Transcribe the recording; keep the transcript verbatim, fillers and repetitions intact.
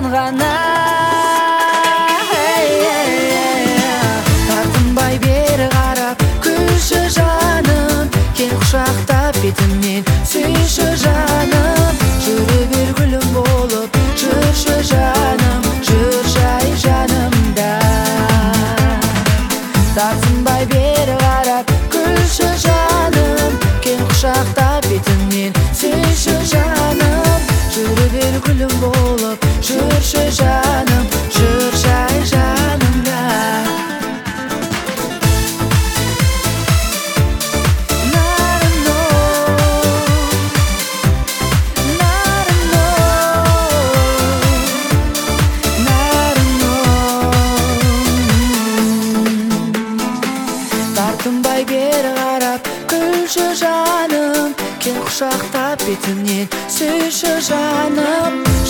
ғана. Тартынбай бері қарап күлші жаным, кел құшақтап бетімнен сүйші жаным. Жүрі бер гүлім болып жүрші жаным, жүр жай жанымда. Тартынбай бері қарап күлші жаным, кел құшақтап бетімнен сүйші жаным. Жүрі бер гүлім болып жүрші жаным, жүр жай жанымда. Тартынбай бері қарап күлші жаным, кел құшақтап бетімнен сүйші жаным.